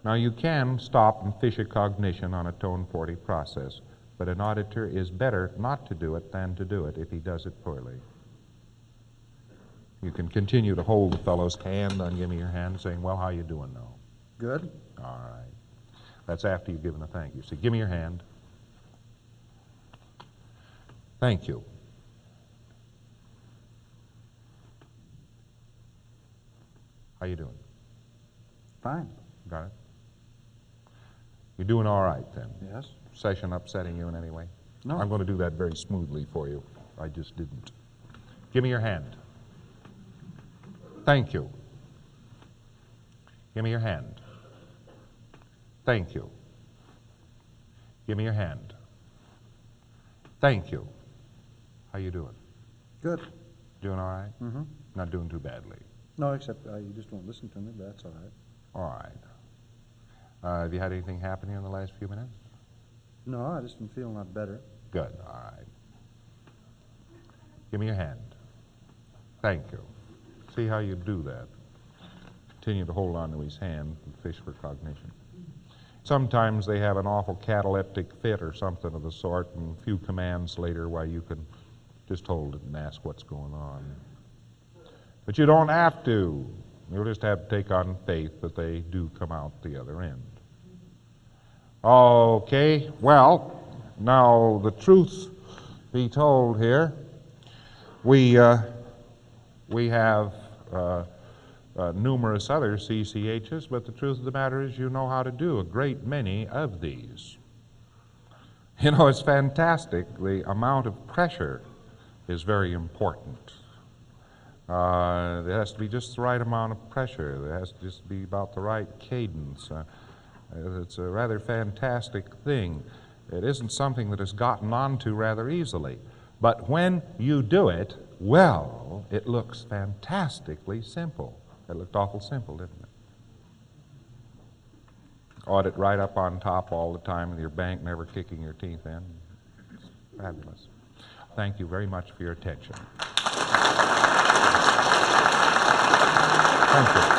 Now, you can stop and fish a cognition on a tone 40 process, but an auditor is better not to do it than to do it if he does it poorly. You can continue to hold the fellow's hand on give me your hand, saying, well, how you doing now? Good. All right. That's after you've given a thank you. So give me your hand. Thank you. How you doing? Fine. Got it? You're doing all right then? Yes. Session upsetting you in any way? No. I'm going to do that very smoothly for you. I just didn't. Give me your hand. Thank you. Give me your hand. Thank you. Give me your hand. Thank you. How you doing? Good. Doing all right? Mm-hmm. Not doing too badly. No, except you just won't listen to me, but that's all right. All right. Have you had anything happen here in the last few minutes? No, I just been feeling a lot better. Good. All right. Give me your hand. Thank you. See how you do that. Continue to hold on to his hand and fish for cognition. Sometimes they have an awful cataleptic fit or something of the sort, and a few commands later, why you can just hold it and ask what's going on. But you don't have to. You'll just have to take on faith that they do come out the other end. Okay, well, now the truth be told here, we have numerous other CCHs, but the truth of the matter is you know how to do a great many of these. You know, it's fantastic. The amount of pressure is very important. There has to be just the right amount of pressure. There has to just be about the right cadence. It's a rather fantastic thing. It isn't something that is gotten onto rather easily. But when you do it, well, it looks fantastically simple. It looked awful simple, didn't it? Audit right up on top all the time with your bank never kicking your teeth in. It's fabulous. Thank you very much for your attention. Thank you.